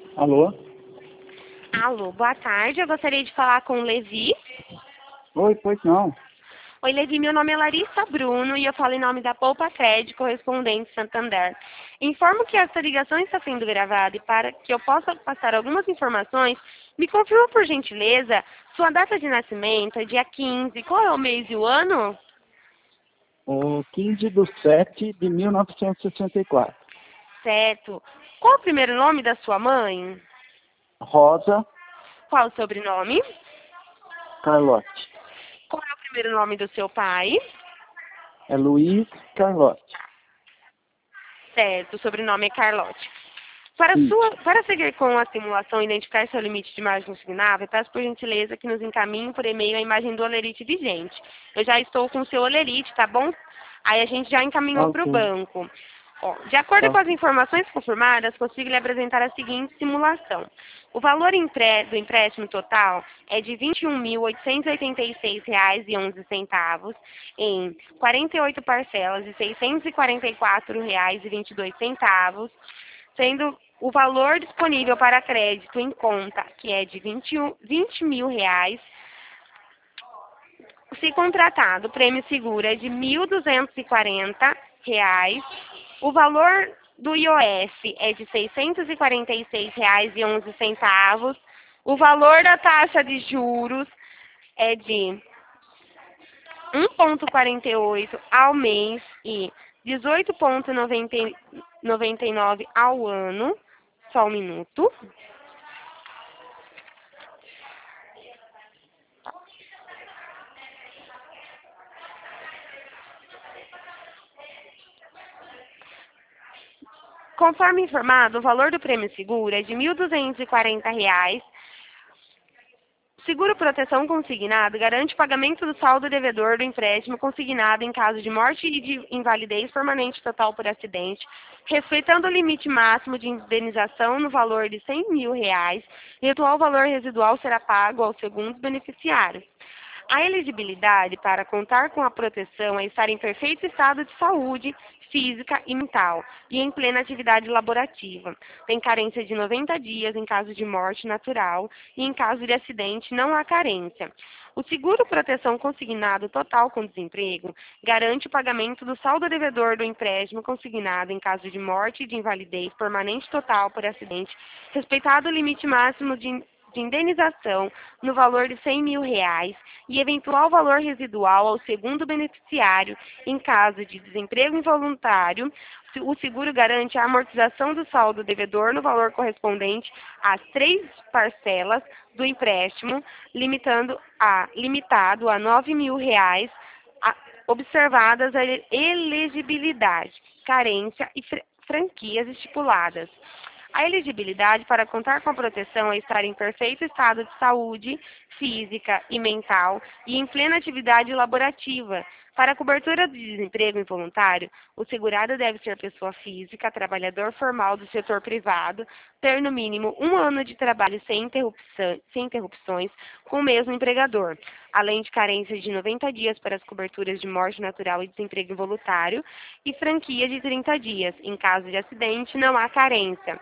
Alô? Alô, boa tarde. Eu gostaria de falar com o Levi. Oi, pois não. Oi, Levi, meu nome é Larissa Bruno e eu falo em nome da Poupa Crédito Correspondente Santander. Informo que esta ligação está sendo gravada e para que eu possa passar algumas informações, me confirma por gentileza sua data de nascimento, é dia 15. Qual é o mês e o ano? O 15/7/1964. Certo. Qual o primeiro nome da sua mãe? Rosa Qual o sobrenome? Carlotti. Qual é o primeiro nome do seu pai? É Luiz Carlotti. Certo, o sobrenome é Carlotti. Isso. Para seguir com a simulação e identificar seu limite de margem consignável, peço por gentileza que nos encaminhe por e-mail a imagem do olerite vigente. Eu já estou com o seu olerite, tá bom? Aí a gente já encaminhou para o Ok. banco. Ó, de acordo com as Ok. informações confirmadas, consigo lhe apresentar a seguinte simulação. O valor do empréstimo total é de R$ 21.886,11 em 48 parcelas de R$ 644,22, sendo o valor disponível para crédito em conta, que é de R$ 20 mil. Se contratado, o prêmio seguro é de R$ 1.240. O valor do IOF é de R$ 646,11. O valor da taxa de juros é de 1,48 ao mês e 18,99 ao ano. Só um minuto. Conforme informado, o valor do prêmio seguro é de R$ 1.240. Seguro proteção consignado garante o pagamento do saldo devedor do empréstimo consignado em caso de morte e de invalidez permanente total por acidente, respeitando o limite máximo de indenização no valor de R$ 100 mil, e o atual valor residual será pago aos segundos beneficiários. A elegibilidade para contar com a proteção é estar em perfeito estado de saúde física e mental e em plena atividade laborativa. Tem carência de 90 dias em caso de morte natural e em caso de acidente não há carência. O seguro proteção consignado total com desemprego garante o pagamento do saldo devedor do empréstimo consignado em caso de morte e de invalidez permanente total por acidente, respeitado o limite máximo de indenização no valor de R$ 100 mil e eventual valor residual ao segundo beneficiário em caso de desemprego involuntário. O seguro garante a amortização do saldo devedor no valor correspondente às 3 parcelas do empréstimo, limitado a R$ 9 mil, observadas a elegibilidade, carência e franquias estipuladas. A elegibilidade para contar com a proteção é estar em perfeito estado de saúde física e mental e em plena atividade laborativa. Para a cobertura do desemprego involuntário, o segurado deve ser pessoa física, trabalhador formal do setor privado, ter no mínimo 1 ano de trabalho sem interrupções com o mesmo empregador, além de carências de 90 dias para as coberturas de morte natural e desemprego involuntário e franquia de 30 dias. Em caso de acidente, não há carência.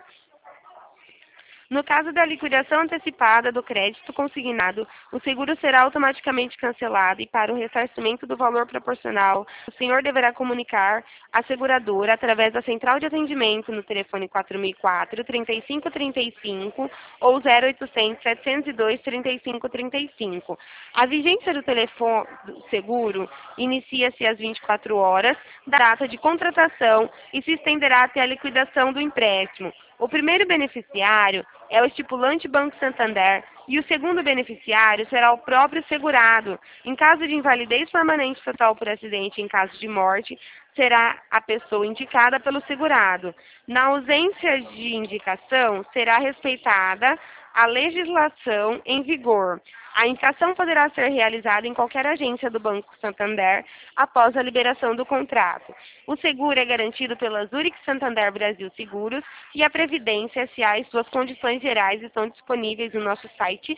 No caso da liquidação antecipada do crédito consignado, o seguro será automaticamente cancelado e para o ressarcimento do valor proporcional, o senhor deverá comunicar à seguradora através da central de atendimento no telefone 4004-3535 ou 0800-702-3535. A vigência do telefone do seguro inicia-se às 24 horas da data de contratação e se estenderá até a liquidação do empréstimo. O primeiro beneficiário é o estipulante Banco Santander e o segundo beneficiário será o próprio segurado. Em caso de invalidez permanente total por acidente e em caso de morte, será a pessoa indicada pelo segurado. Na ausência de indicação, será respeitada a legislação em vigor. A infração poderá ser realizada em qualquer agência do Banco Santander após a liberação do contrato. O seguro é garantido pela Zurich Santander Brasil Seguros e a Previdência S.A. e suas condições gerais estão disponíveis no nosso site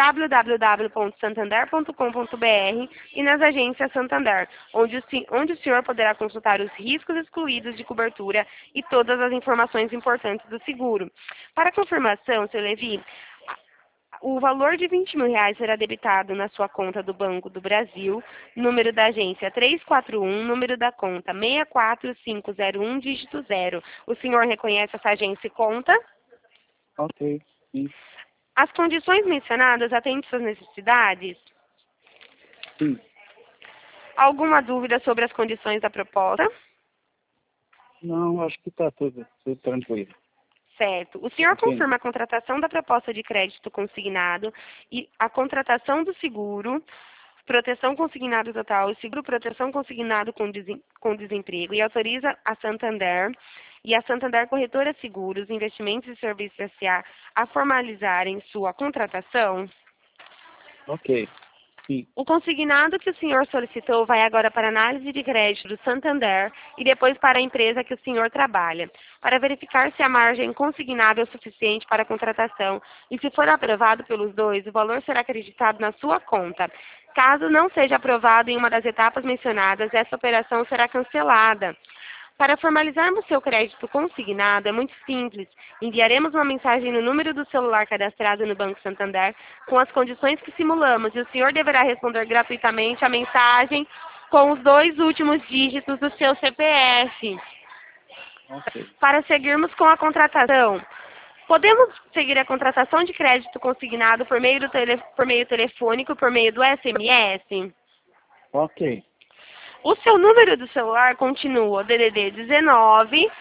www.santander.com.br e nas agências Santander, onde o senhor poderá consultar os riscos excluídos de cobertura e todas as informações importantes do seguro. Para confirmação, seu Levi, o valor de R$ 20.000 será debitado na sua conta do Banco do Brasil, número da agência 341, número da conta 64501, dígito 0. O senhor reconhece essa agência e conta? Ok, sim. As condições mencionadas atendem suas necessidades? Sim. Alguma dúvida sobre as condições da proposta? Não, acho que está tudo tranquilo. Certo. O senhor Ok. confirma a contratação da proposta de crédito consignado e a contratação do seguro, proteção consignado total, seguro proteção consignado com desemprego e autoriza a Santander e a Santander Corretora Seguros, Investimentos e Serviços S.A. a formalizarem sua contratação? Ok, sim. O consignado que o senhor solicitou vai agora para análise de crédito do Santander e depois para a empresa que o senhor trabalha, para verificar se a margem consignável é suficiente para a contratação e, se for aprovado pelos dois, o valor será acreditado na sua conta. Caso não seja aprovado em uma das etapas mencionadas, essa operação será cancelada. Para formalizarmos seu crédito consignado, é muito simples. Enviaremos uma mensagem no número do celular cadastrado no Banco Santander com as condições que simulamos e o senhor deverá responder gratuitamente a mensagem com os 2 últimos dígitos do seu CPF. Ok. Para seguirmos com a contratação, podemos seguir a contratação de crédito consignado por meio telefônico, por meio do SMS? Ok. O seu número do celular continua DDD 19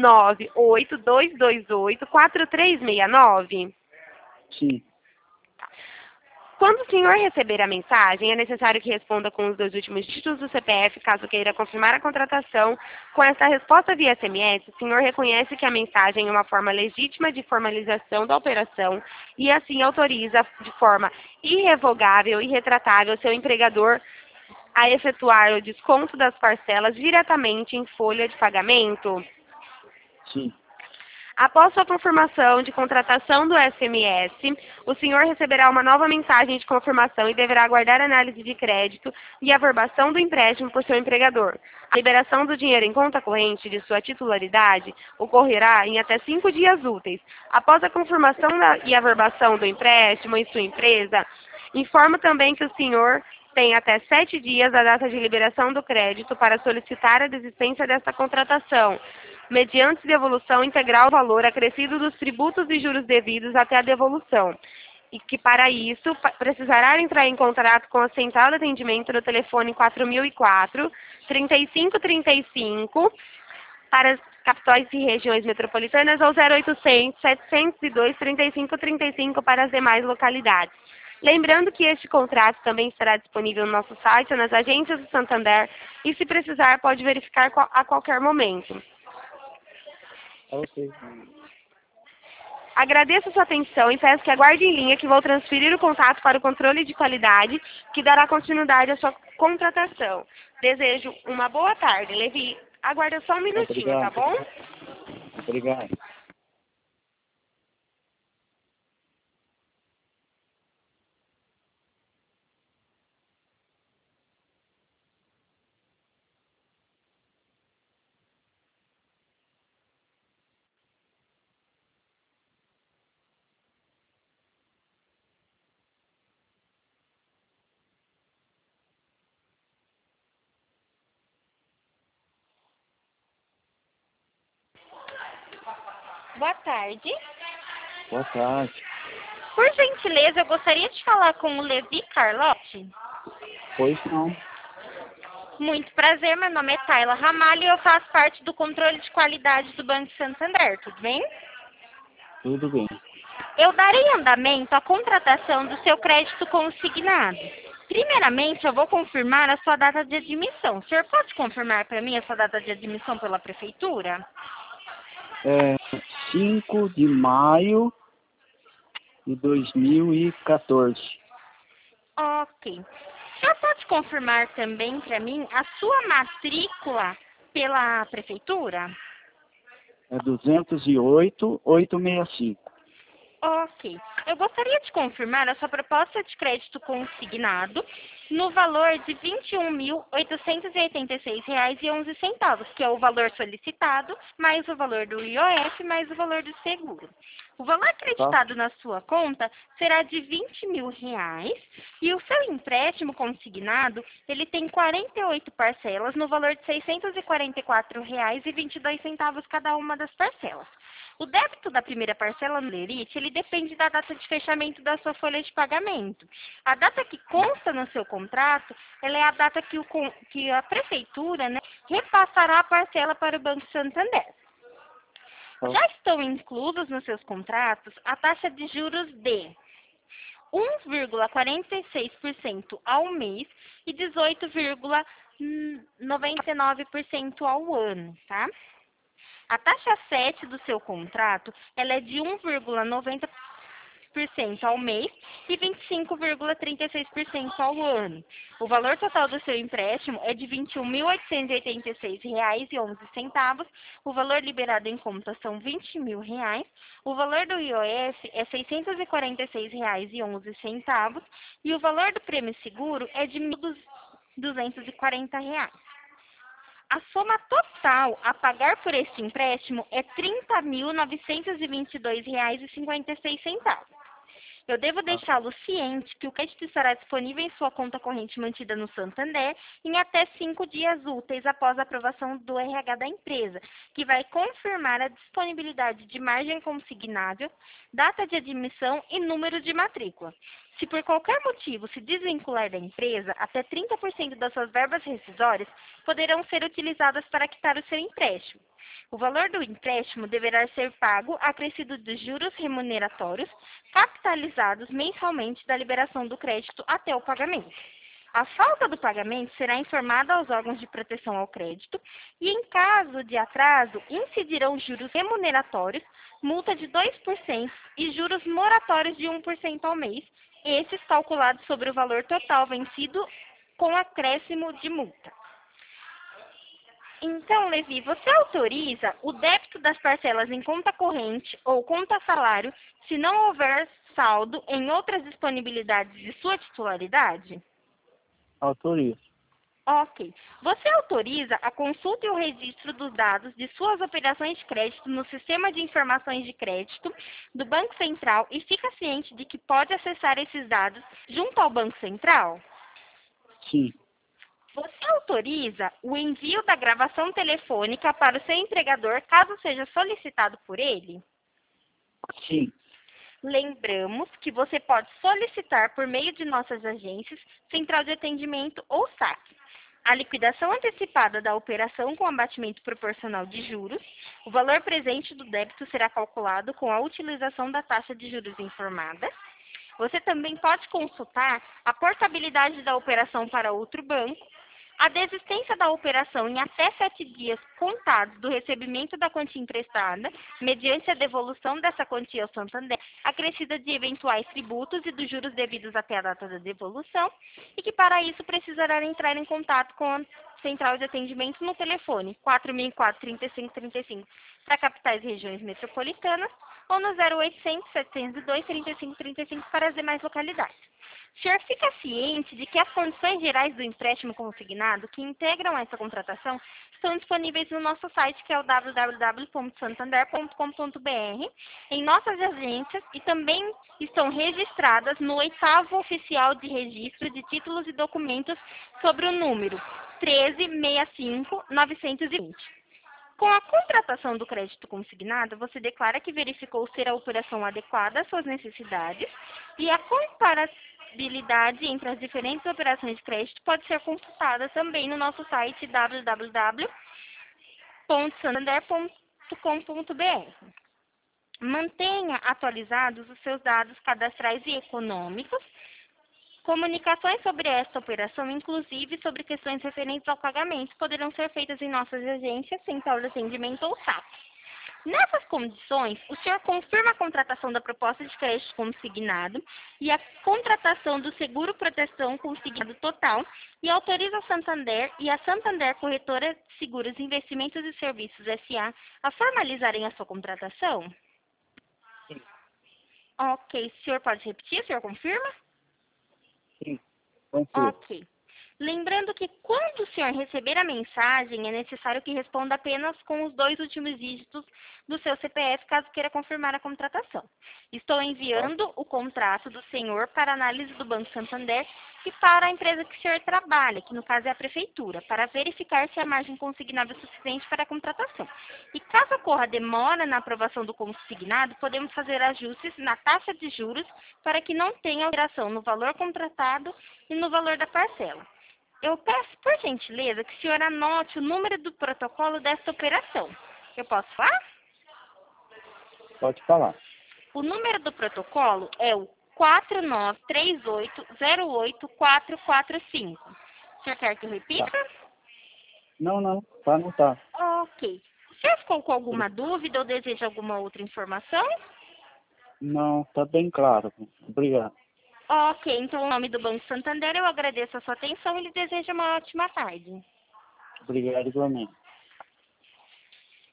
98228 4369. Sim. Quando o senhor receber a mensagem, é necessário que responda com os 2 últimos dígitos do CPF, caso queira confirmar a contratação. Com essa resposta via SMS, o senhor reconhece que a mensagem é uma forma legítima de formalização da operação e assim autoriza de forma irrevogável e retratável seu empregador a efetuar o desconto das parcelas diretamente em folha de pagamento. Sim. Após sua confirmação de contratação do SMS, o senhor receberá uma nova mensagem de confirmação e deverá aguardar a análise de crédito e a averbação do empréstimo por seu empregador. A liberação do dinheiro em conta corrente de sua titularidade ocorrerá em até 5 dias úteis. Após a confirmação e averbação do empréstimo em sua empresa, informo também que o senhor tem até 7 dias da data de liberação do crédito para solicitar a desistência desta contratação, mediante devolução integral do valor acrescido dos tributos e juros devidos até a devolução. E que, para isso, precisará entrar em contrato com a Central de Atendimento no telefone 4004-3535 para as capitais e regiões metropolitanas ou 0800-702-3535 para as demais localidades. Lembrando que este contrato também estará disponível no nosso site ou nas agências do Santander e, se precisar, pode verificar a qualquer momento. Ok. Agradeço sua atenção e peço que aguarde em linha que vou transferir o contato para o controle de qualidade, que dará continuidade à sua contratação. Desejo uma boa tarde. Levi, aguarda só um minutinho, tá Obrigado. bom? Obrigado. Boa tarde. Boa tarde. Por gentileza, eu gostaria de falar com o Levi Carlotti. Pois não. Muito prazer, meu nome é Tayla Ramalho e eu faço parte do controle de qualidade do Banco Santander, tudo bem? Tudo bem. Eu darei andamento à contratação do seu crédito consignado. Primeiramente, eu vou confirmar a sua data de admissão. O senhor pode confirmar para mim a sua data de admissão pela prefeitura? 5 de maio de 2014. Ok. O senhor pode confirmar também para mim a sua matrícula pela prefeitura? É 208.865. Ok. Eu gostaria de confirmar a sua proposta de crédito consignado no valor de R$ 21.886,11, que é o valor solicitado, mais o valor do IOF, mais o valor do seguro. O valor acreditado na sua conta será de R$ 20.000 e o seu empréstimo consignado, ele tem 48 parcelas no valor de R$ 644,22 cada uma das parcelas. O débito da primeira parcela no Lerite, ele depende da data de fechamento da sua folha de pagamento. A data que consta no seu contrato, ela é a data que a prefeitura, né, repassará a parcela para o Banco Santander. Já estão inclusos nos seus contratos a taxa de juros de 1,46% ao mês e 18,99% ao ano, tá? A taxa 7 do seu contrato, ela é de 1,90% ao mês e 25,36% ao ano. O valor total do seu empréstimo é de R$ 21.886,11. O valor liberado em conta são R$ 20.000. O valor do IOF é R$ 646,11. E o valor do prêmio seguro é de R$ 1.240. A soma total a pagar por este empréstimo é R$ 30.922,56. Eu devo deixá-lo ciente que o crédito estará disponível em sua conta corrente mantida no Santander em até 5 dias úteis após a aprovação do RH da empresa, que vai confirmar a disponibilidade de margem consignável, data de admissão e número de matrícula. Se por qualquer motivo se desvincular da empresa, até 30% das suas verbas rescisórias poderão ser utilizadas para quitar o seu empréstimo. O valor do empréstimo deverá ser pago acrescido de juros remuneratórios capitalizados mensalmente da liberação do crédito até o pagamento. A falta do pagamento será informada aos órgãos de proteção ao crédito e, em caso de atraso, incidirão juros remuneratórios, multa de 2% e juros moratórios de 1% ao mês, esses calculados sobre o valor total vencido com acréscimo de multa. Então, Levi, você autoriza o débito das parcelas em conta corrente ou conta salário se não houver saldo em outras disponibilidades de sua titularidade? Autorizo. Ok. Você autoriza a consulta e o registro dos dados de suas operações de crédito no Sistema de Informações de Crédito do Banco Central e fica ciente de que pode acessar esses dados junto ao Banco Central? Sim. Você autoriza o envio da gravação telefônica para o seu empregador, caso seja solicitado por ele? Sim. Lembramos que você pode solicitar por meio de nossas agências, central de atendimento ou SAC, a liquidação antecipada da operação com abatimento proporcional de juros. O valor presente do débito será calculado com a utilização da taxa de juros informada. Você também pode consultar a portabilidade da operação para outro banco, a desistência da operação em até 7 dias contados do recebimento da quantia emprestada, mediante a devolução dessa quantia ao Santander, acrescida de eventuais tributos e dos juros devidos até a data da devolução, e que para isso precisará entrar em contato com a central de atendimento no telefone 4004-3535 para capitais e regiões metropolitanas, ou no 0800-702-3535 para as demais localidades. O senhor fica ciente de que as condições gerais do empréstimo consignado que integram essa contratação estão disponíveis no nosso site, que é o www.santander.com.br, em nossas agências, e também estão registradas no 8º Oficial de Registro de Títulos e Documentos sobre o número 13.65.920. Com a contratação do crédito consignado, você declara que verificou ser a operação adequada às suas necessidades e a comparabilidade entre as diferentes operações de crédito pode ser consultada também no nosso site www.santander.com.br. Mantenha atualizados os seus dados cadastrais e econômicos. Comunicações sobre esta operação, inclusive sobre questões referentes ao pagamento, poderão ser feitas em nossas agências, central de atendimento ou SAP. Nessas condições, o senhor confirma a contratação da proposta de crédito consignado e a contratação do seguro proteção consignado total e autoriza a Santander e a Santander Corretora de Seguros, Investimentos e Serviços S.A. a formalizarem a sua contratação? Sim. Ok. O senhor pode repetir? O senhor confirma? Sim. Confio. Ok. Lembrando que quando o senhor receber a mensagem, é necessário que responda apenas com os 2 últimos dígitos do seu CPF, caso queira confirmar a contratação. Estou enviando o contrato do senhor para análise do Banco Santander e para a empresa que o senhor trabalha, que no caso é a prefeitura, para verificar se a margem consignada é suficiente para a contratação. E caso ocorra demora na aprovação do consignado, podemos fazer ajustes na taxa de juros para que não tenha alteração no valor contratado e no valor da parcela. Eu peço, por gentileza, que o senhor anote o número do protocolo desta operação. Eu posso falar? Pode falar. O número do protocolo é o 4938084445. O senhor quer que eu repita? Não. Tá, não tá. Ok. O senhor ficou com alguma dúvida ou deseja alguma outra informação? Não, tá bem claro. Obrigado. Ok, então, em nome do Banco Santander, eu agradeço a sua atenção e lhe desejo uma ótima tarde. Obrigado igualmente.